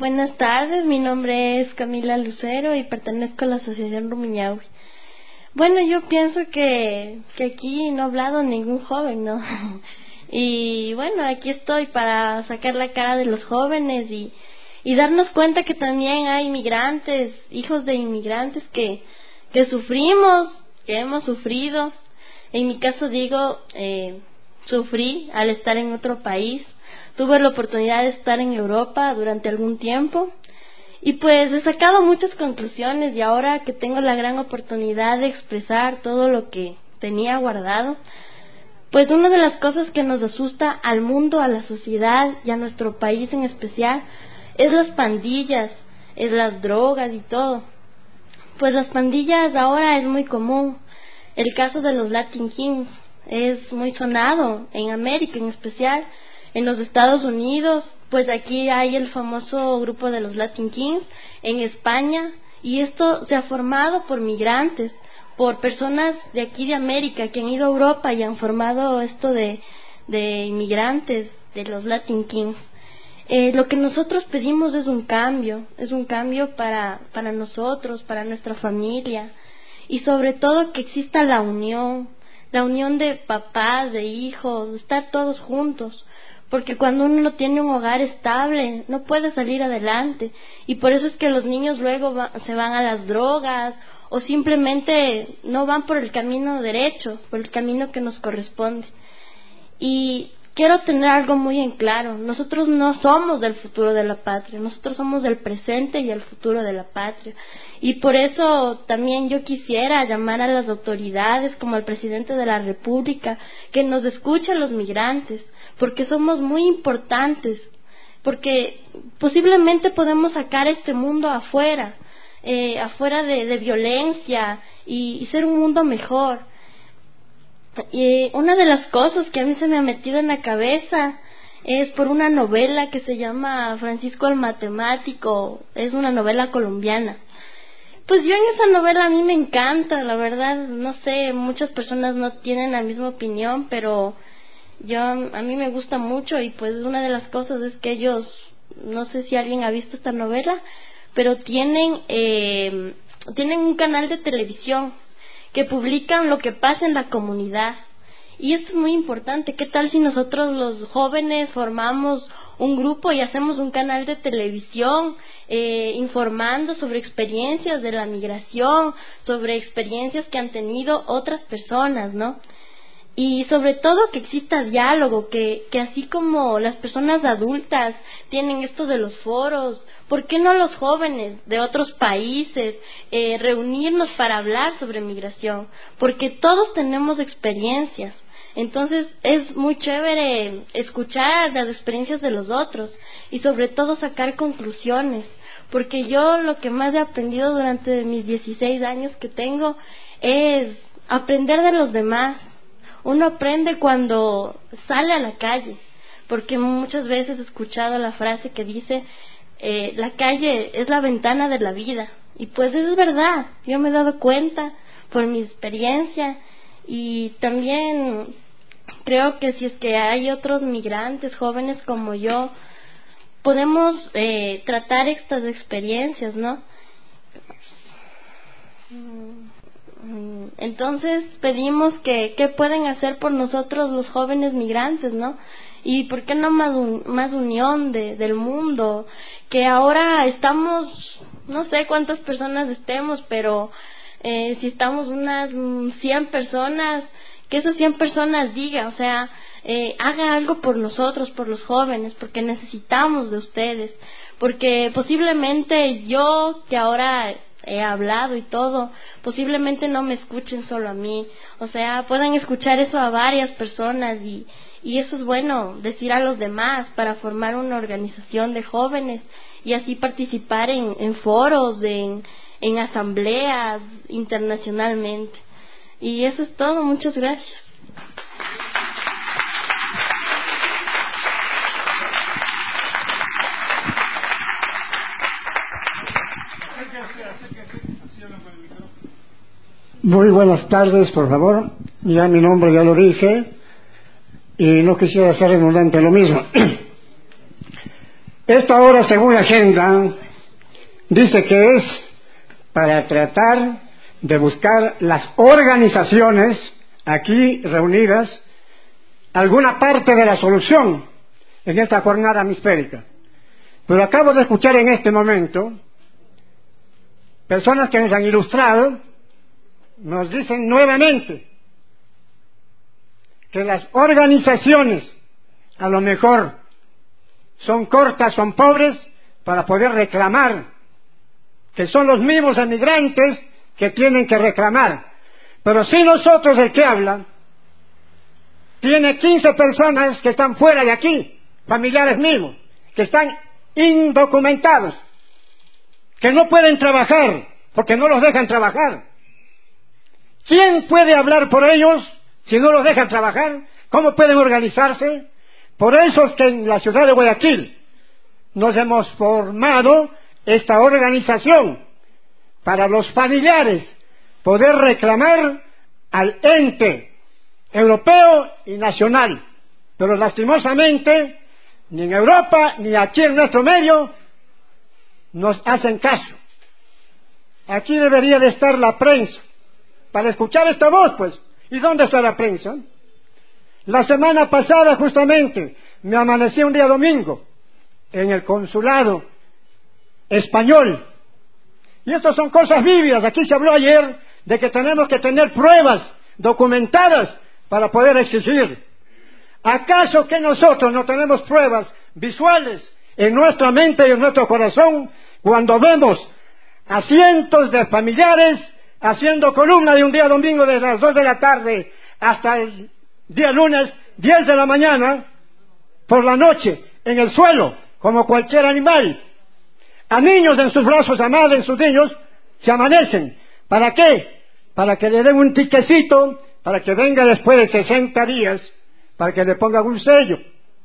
Buenas tardes, mi nombre es Camila Lucero y pertenezco a la Asociación Rumiñahui. Bueno, yo pienso que aquí no ha hablado ningún joven, ¿no? Y bueno, aquí estoy para sacar la cara de los jóvenes y darnos cuenta que también hay inmigrantes, hijos de inmigrantes que sufrimos, que hemos sufrido. En mi caso sufrí al estar en otro país. Tuve la oportunidad de estar en Europa durante algún tiempo y pues he sacado muchas conclusiones, y ahora que tengo la gran oportunidad de expresar todo lo que tenía guardado, pues una de las cosas que nos asusta al mundo, a la sociedad y a nuestro país en especial es las pandillas, es las drogas y todo. Pues las pandillas ahora es muy común. El caso de los Latin Kings es muy sonado en América, en especial en los Estados Unidos. Pues aquí hay el famoso grupo de los Latin Kings en España, y esto se ha formado por migrantes, por personas de aquí de América que han ido a Europa y han formado esto de inmigrantes, de los Latin Kings. Lo que nosotros pedimos es un cambio para nosotros, para nuestra familia, y sobre todo que exista la unión de papás, de hijos, de estar todos juntos, porque cuando uno no tiene un hogar estable no puede salir adelante, y por eso es que los niños luego se van a las drogas o simplemente no van por el camino derecho, por el camino que nos corresponde. Y quiero tener algo muy en claro: nosotros no somos del futuro de la patria, nosotros somos del presente y el futuro de la patria. Y por eso también yo quisiera llamar a las autoridades, como al presidente de la República, que nos escuche a los migrantes, porque somos muy importantes, porque posiblemente podemos sacar este mundo afuera, de violencia, y ser un mundo mejor. Y una de las cosas que a mí se me ha metido en la cabeza es por una novela que se llama Francisco el Matemático. Es una novela colombiana. Pues yo en esa novela, a mí me encanta, la verdad. No sé, muchas personas no tienen la misma opinión, pero a mí me gusta mucho. Y pues una de las cosas es que ellos, no sé si alguien ha visto esta novela, pero tienen un canal de televisión que publican lo que pasa en la comunidad. Y esto es muy importante. ¿Qué tal si nosotros los jóvenes formamos un grupo y hacemos un canal de televisión informando sobre experiencias de la migración, sobre experiencias que han tenido otras personas, ¿no? Y sobre todo que exista diálogo, que así como las personas adultas tienen esto de los foros, ¿por qué no los jóvenes de otros países reunirnos para hablar sobre migración? Porque todos tenemos experiencias. Entonces es muy chévere escuchar las experiencias de los otros y sobre todo sacar conclusiones, porque yo lo que más he aprendido durante mis 16 años que tengo es aprender de los demás. Uno aprende cuando sale a la calle, porque muchas veces he escuchado la frase que dice la calle es la ventana de la vida, y pues eso es verdad. Yo me he dado cuenta por mi experiencia, y también creo que si es que hay otros migrantes jóvenes como yo, podemos tratar estas experiencias, ¿no? Entonces pedimos que pueden hacer por nosotros los jóvenes migrantes, ¿no? Y por qué no más unión del mundo, que ahora estamos, no sé cuántas personas estemos, pero si estamos unas 100 personas, que esas 100 personas digan, o sea, haga algo por nosotros, por los jóvenes, porque necesitamos de ustedes, porque posiblemente yo, que ahora he hablado y todo, posiblemente no me escuchen solo a mí, o sea, puedan escuchar eso a varias personas, y eso es bueno decir a los demás, para formar una organización de jóvenes y así participar en foros, en asambleas internacionalmente. Y eso es todo, muchas gracias. Muy buenas tardes, por favor. Ya mi nombre ya lo dije y no quisiera ser redundante lo mismo. Esta hora, según la agenda, dice que es para tratar de buscar las organizaciones aquí reunidas alguna parte de la solución en esta jornada hemisférica. Pero acabo de escuchar en este momento personas que nos han ilustrado, nos dicen nuevamente que las organizaciones a lo mejor son cortas, son pobres para poder reclamar, que son los mismos emigrantes que tienen que reclamar. Pero si nosotros, el que habla, tiene 15 personas que están fuera de aquí, familiares mismos, que están indocumentados, que no pueden trabajar porque no los dejan trabajar. ¿Quién puede hablar por ellos si no los dejan trabajar? ¿Cómo pueden organizarse? Por eso es que en la ciudad de Guayaquil nos hemos formado esta organización para los familiares poder reclamar al ente europeo y nacional. Pero lastimosamente ni en Europa ni aquí en nuestro medio nos hacen caso. Aquí debería de estar la prensa para escuchar esta voz, pues. ¿Y dónde está la prensa? La semana pasada justamente me amanecí un día domingo en el consulado español. Y estas son cosas vividas. Aquí se habló ayer de que tenemos que tener pruebas documentadas para poder exigir. ¿Acaso que nosotros no tenemos pruebas visuales en nuestra mente y en nuestro corazón cuando vemos a cientos de familiares haciendo columna de un día domingo desde las 2 de la tarde hasta el día lunes 10 de la mañana por la noche en el suelo como cualquier animal? A niños en sus brazos, a madres en sus niños, se amanecen. ¿Para qué? Para que le den un tiquecito, para que venga después de 60 días, para que le pongan un sello.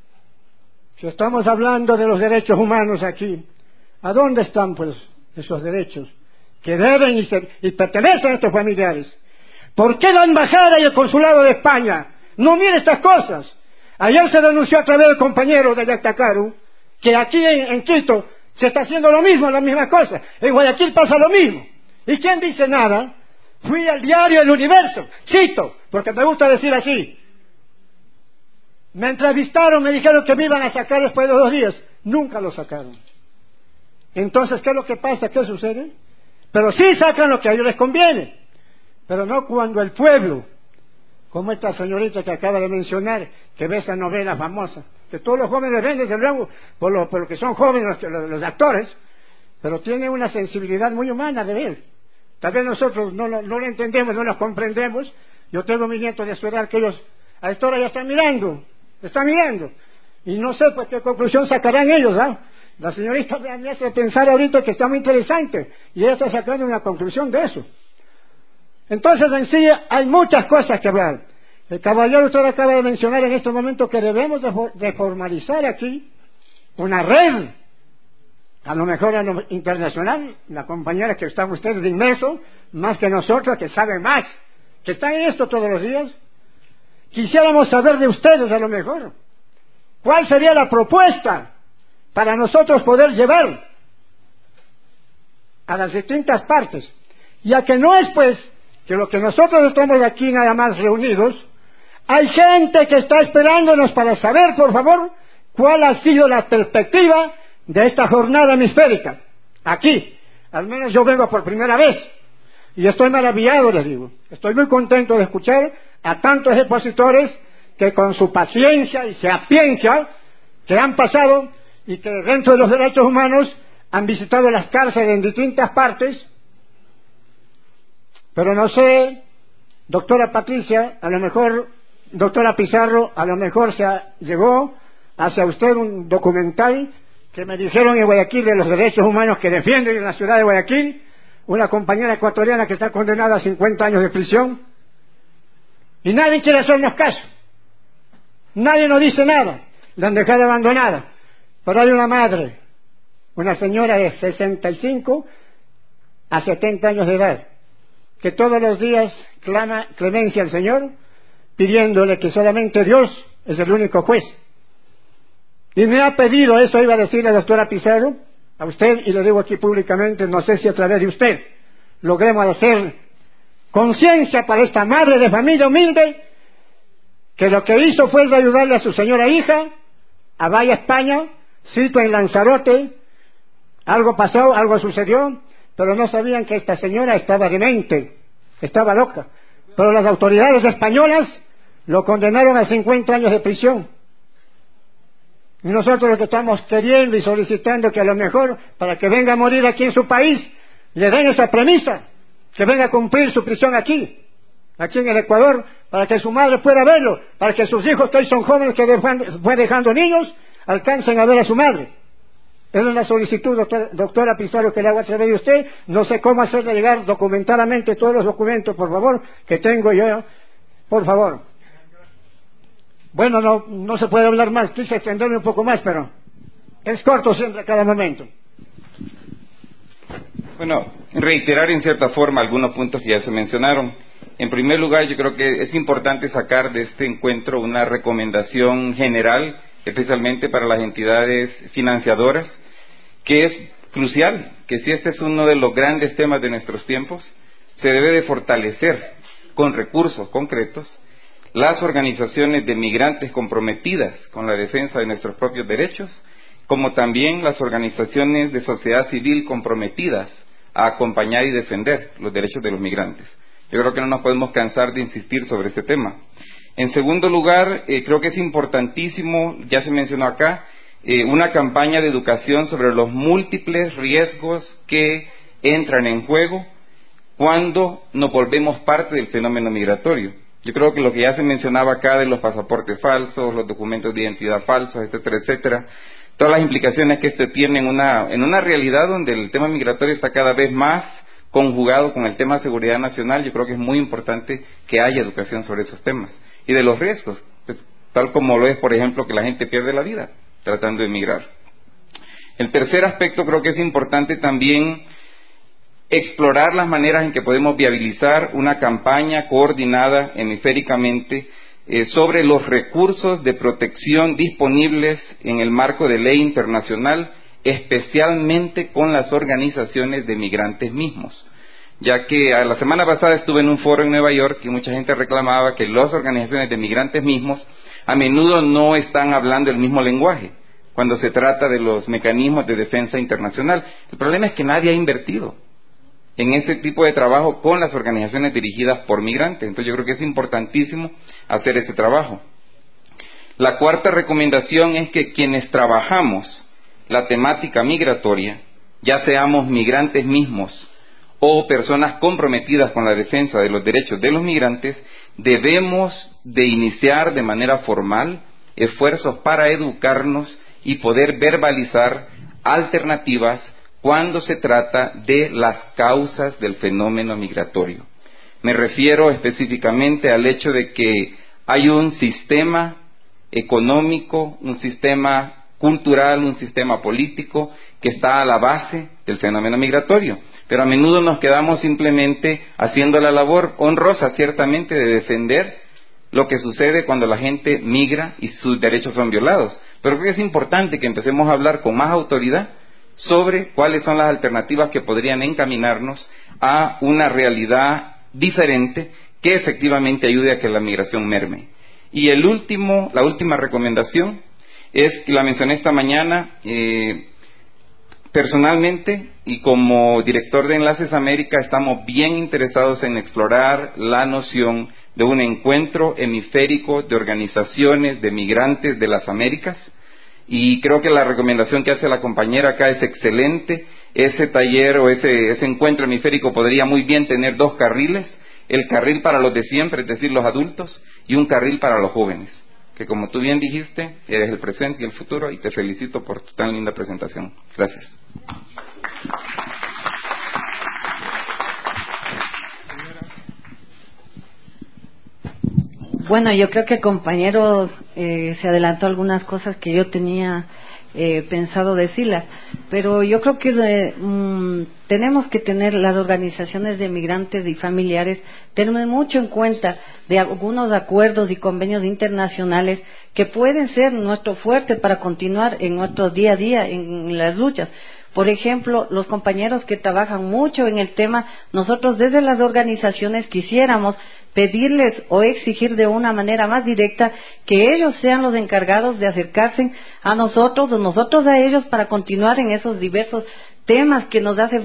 Si estamos hablando de los derechos humanos aquí, ¿a dónde están pues esos derechos que deben y pertenecen a estos familiares? ¿Por qué la embajada y el consulado de España no miran estas cosas? Ayer se denunció a través del compañero de Yactacaru que aquí en Quito se está haciendo lo mismo, la misma cosa. En Guayaquil pasa lo mismo. ¿Y quién dice nada? Fui al diario El Universo, cito, porque me gusta decir así. Me entrevistaron, me dijeron que me iban a sacar después de 2 días. Nunca lo sacaron. Entonces, ¿qué es lo que pasa? ¿Qué sucede? Pero sí sacan lo que a ellos les conviene. Pero no cuando el pueblo, como esta señorita que acaba de mencionar, que ve esa novela famosa, que todos los jóvenes ven desde luego, por lo que son jóvenes los actores, pero tiene una sensibilidad muy humana de ver. Tal vez nosotros no lo entendemos, no lo comprendemos. Yo tengo mis nietos de su edad que ellos a esta hora ya están mirando, y no sé pues qué conclusión sacarán ellos, ¿ah? La señorita me hace pensar ahorita que está muy interesante, y ella está sacando una conclusión de eso. Entonces en sí hay muchas cosas que hablar. El caballero usted acaba de mencionar en este momento que debemos de formalizar aquí una red, a lo mejor a lo internacional. La compañera que están ustedes inmersos, más que nosotros, que saben más, que están en esto todos los días. Quisiéramos saber de ustedes a lo mejor cuál sería la propuesta para nosotros poder llevar a las distintas partes, ya que no es pues que lo que nosotros estamos aquí nada más reunidos, hay gente que está esperándonos para saber, por favor, cuál ha sido la perspectiva de esta jornada hemisférica. Aquí, al menos yo vengo por primera vez, y estoy maravillado, les digo. Estoy muy contento de escuchar a tantos expositores que con su paciencia y sapiencia que han pasado y que dentro de los derechos humanos han visitado las cárceles en distintas partes. Pero no sé, doctora Patricia, a lo mejor, doctora Pizarro, a lo mejor llegó hacia usted un documental que me dijeron en Guayaquil de los derechos humanos que defienden en la ciudad de Guayaquil, una compañera ecuatoriana que está condenada a 50 años de prisión, y nadie quiere hacernos caso, nadie nos dice nada, la han dejado abandonada. Pero hay una madre, una señora de 65 a 70 años de edad, que todos los días clama clemencia al Señor, pidiéndole que solamente Dios es el único juez, Y me ha pedido, eso iba a decirle a la doctora Pizarro, a usted, y lo digo aquí públicamente, no sé si a través de usted logremos hacer conciencia para esta madre de familia humilde, que lo que hizo fue ayudarle a su señora hija a vaya a España, cito en Lanzarote, algo pasó, algo sucedió, pero no sabían que esta señora estaba demente, estaba loca. Pero las autoridades españolas lo condenaron a 50 años de prisión. Y nosotros lo que estamos queriendo y solicitando que a lo mejor, para que venga a morir aquí en su país, le den esa premisa, que venga a cumplir su prisión aquí en el Ecuador, para que su madre pueda verlo, para que sus hijos, que hoy son jóvenes que fue dejando niños, alcancen a ver a su madre. Es una solicitud, doctora Pizarro, que le hago a través de usted. No sé cómo hacerle llegar documentadamente todos los documentos, por favor, que tengo yo, por favor. Bueno, no se puede hablar más, quise extenderme un poco más, pero es corto siempre a cada momento. Bueno, reiterar en cierta forma algunos puntos que ya se mencionaron. En primer lugar, yo creo que es importante sacar de este encuentro una recomendación general, especialmente para las entidades financiadoras, que es crucial, que si este es uno de los grandes temas de nuestros tiempos, se debe de fortalecer con recursos concretos las organizaciones de migrantes comprometidas con la defensa de nuestros propios derechos, como también las organizaciones de sociedad civil comprometidas a acompañar y defender los derechos de los migrantes. Yo creo que no nos podemos cansar de insistir sobre ese tema. En segundo lugar, creo que es importantísimo, ya se mencionó acá, una campaña de educación sobre los múltiples riesgos que entran en juego cuando nos volvemos parte del fenómeno migratorio. Yo creo que lo que ya se mencionaba acá de los pasaportes falsos, los documentos de identidad falsos, etcétera, etcétera, todas las implicaciones que esto tiene en una realidad donde el tema migratorio está cada vez más conjugado con el tema de seguridad nacional. Yo creo que es muy importante que haya educación sobre esos temas y de los riesgos, pues, tal como lo es, por ejemplo, que la gente pierde la vida tratando de emigrar. El tercer aspecto, creo que es importante también explorar las maneras en que podemos viabilizar una campaña coordinada hemisféricamente sobre los recursos de protección disponibles en el marco de ley internacional, especialmente con las organizaciones de migrantes mismos, ya que la semana pasada estuve en un foro en Nueva York y mucha gente reclamaba que las organizaciones de migrantes mismos a menudo no están hablando el mismo lenguaje cuando se trata de los mecanismos de defensa internacional. El problema es que nadie ha invertido en ese tipo de trabajo con las organizaciones dirigidas por migrantes. Entonces yo creo que es importantísimo hacer ese trabajo. La cuarta recomendación es que quienes trabajamos la temática migratoria, ya seamos migrantes mismos o personas comprometidas con la defensa de los derechos de los migrantes, debemos de iniciar de manera formal esfuerzos para educarnos y poder verbalizar alternativas cuando se trata de las causas del fenómeno migratorio. Me refiero específicamente al hecho de que hay un sistema económico, un sistema cultural, un sistema político que está a la base del fenómeno migratorio, pero a menudo nos quedamos simplemente haciendo la labor honrosa, ciertamente, de defender lo que sucede cuando la gente migra y sus derechos son violados. Pero creo que es importante que empecemos a hablar con más autoridad sobre cuáles son las alternativas que podrían encaminarnos a una realidad diferente que efectivamente ayude a que la migración merme. Y la última recomendación es, que la mencioné esta mañana, personalmente y como director de Enlaces América estamos bien interesados en explorar la noción de un encuentro hemisférico de organizaciones de migrantes de las Américas, y creo que la recomendación que hace la compañera acá es excelente. Ese taller o ese encuentro hemisférico podría muy bien tener dos carriles: el carril para los de siempre, es decir, los adultos, y un carril para los jóvenes, que como tú bien dijiste, eres el presente y el futuro, y te felicito por tu tan linda presentación. Gracias. Bueno, yo creo que el compañero se adelantó algunas cosas que yo tenía pensado decirlas. pero yo creo que tenemos que tener las organizaciones de migrantes y familiares, tener mucho en cuenta de algunos acuerdos y convenios internacionales que pueden ser nuestro fuerte para continuar en nuestro día a día en las luchas. Por ejemplo, los compañeros que trabajan mucho en el tema, nosotros desde las organizaciones quisiéramos pedirles o exigir de una manera más directa que ellos sean los encargados de acercarse a nosotros o nosotros a ellos para continuar en esos diversos temas que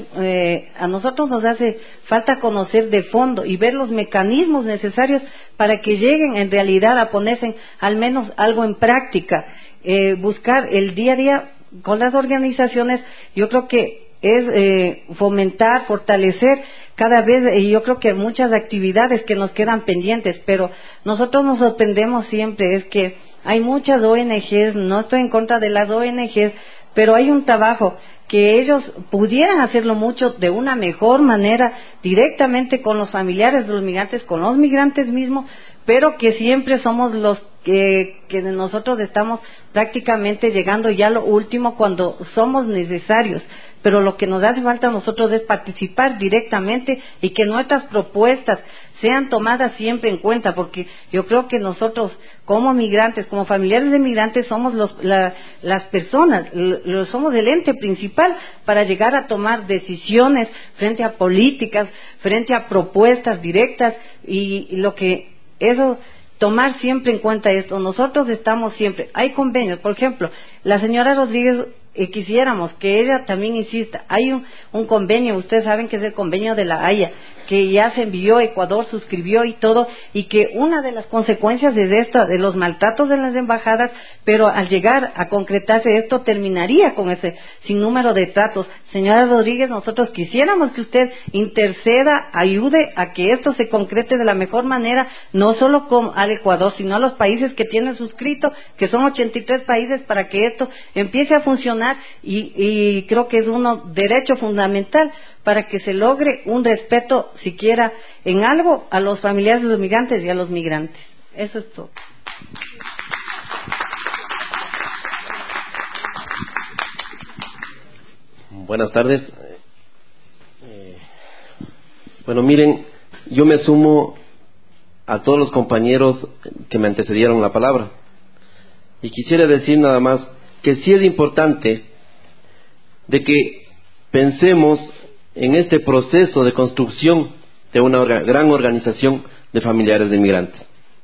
a nosotros nos hace falta conocer de fondo y ver los mecanismos necesarios para que lleguen en realidad a ponerse al menos algo en práctica, buscar el día a día con las organizaciones. Yo creo que es fomentar, fortalecer cada vez, y yo creo que muchas actividades que nos quedan pendientes, pero nosotros nos sorprendemos siempre, es que hay muchas ONGs, no estoy en contra de las ONGs, pero hay un trabajo que ellos pudieran hacerlo mucho de una mejor manera, directamente con los familiares de los migrantes, con los migrantes mismos, pero que siempre somos los que nosotros estamos prácticamente llegando ya a lo último cuando somos necesarios. Pero lo que nos hace falta a nosotros es participar directamente y que nuestras propuestas sean tomadas siempre en cuenta, porque yo creo que nosotros como migrantes, como familiares de migrantes, somos las personas, somos el ente principal para llegar a tomar decisiones frente a políticas, frente a propuestas directas, y lo que eso, tomar siempre en cuenta esto. Nosotros estamos siempre, hay convenios, por ejemplo, la señora Rodríguez, quisiéramos que ella también insista, hay un convenio, ustedes saben que es el convenio de la Haya, que ya se envió, Ecuador suscribió y todo, y que una de las consecuencias es esta, de los maltratos en las embajadas, pero al llegar a concretarse esto terminaría con ese sinnúmero de tratos. Señora Rodríguez, nosotros quisiéramos que usted interceda, ayude a que esto se concrete de la mejor manera, no solo al Ecuador, sino a los países que tienen suscrito, que son 83 países, para que esto empiece a funcionar, y creo que es un derecho fundamental para que se logre un respeto, siquiera en algo, a los familiares de los migrantes y a los migrantes. Eso es todo. Buenas tardes. Bueno, miren, yo me sumo a todos los compañeros que me antecedieron la palabra, y quisiera decir nada más que sí es importante de que pensemos en este proceso de construcción de una gran organización de familiares de inmigrantes.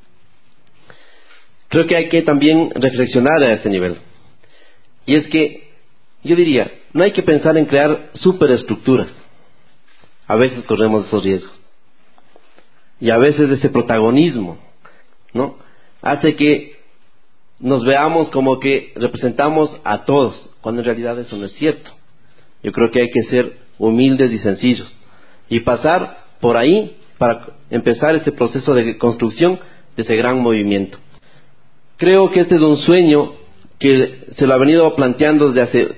Creo que hay que también reflexionar a este nivel. Y es que, yo diría, no hay que pensar en crear superestructuras. A veces corremos esos riesgos. Y a veces ese protagonismo, ¿no?, hace que nos veamos como que representamos a todos, cuando en realidad eso no es cierto. Yo creo que hay que ser humildes y sencillos y pasar por ahí para empezar ese proceso de construcción de ese gran movimiento. Creo que este es un sueño que se lo ha venido planteando desde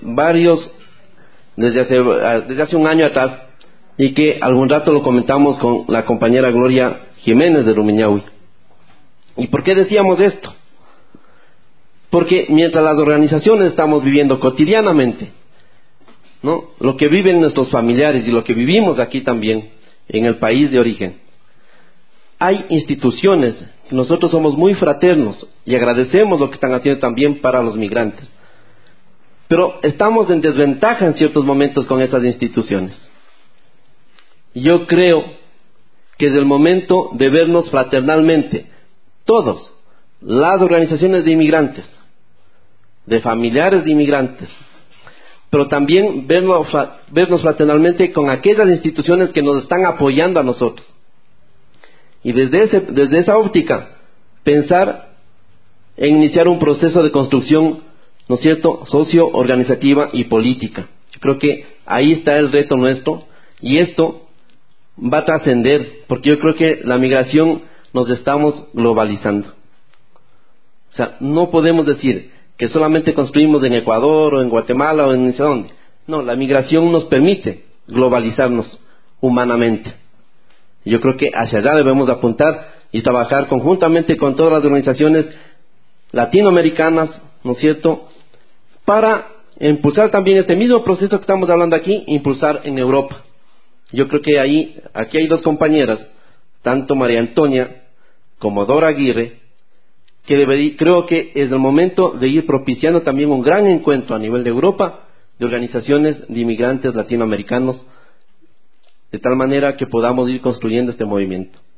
hace un año atrás, y que algún rato lo comentamos con la compañera Gloria Jiménez de Rumiñahui. ¿Y por qué decíamos esto? Porque mientras las organizaciones estamos viviendo cotidianamente, ¿no?, lo que viven nuestros familiares y lo que vivimos aquí también en el país de origen, hay instituciones que nosotros somos muy fraternos y agradecemos lo que están haciendo también para los migrantes, pero estamos en desventaja en ciertos momentos con esas instituciones. Yo creo que es el momento de vernos fraternalmente, todos, las organizaciones de inmigrantes, de familiares de inmigrantes, pero también vernos fraternalmente con aquellas instituciones que nos están apoyando a nosotros. Y desde esa óptica, pensar en iniciar un proceso de construcción, ¿no es cierto?, socio-organizativa y política. Yo creo que ahí está el reto nuestro, y esto va a trascender, porque yo creo que la migración nos estamos globalizando. O sea, no podemos decir que solamente construimos en Ecuador o en Guatemala o en no sé dónde. No, la migración nos permite globalizarnos humanamente. Yo creo que hacia allá debemos apuntar y trabajar conjuntamente con todas las organizaciones latinoamericanas, ¿no es cierto?, para impulsar también este mismo proceso que estamos hablando aquí, impulsar en Europa. Yo creo que aquí hay dos compañeras, tanto María Antonia como Dora Aguirre, que creo que es el momento de ir propiciando también un gran encuentro a nivel de Europa de organizaciones de inmigrantes latinoamericanos, de tal manera que podamos ir construyendo este movimiento.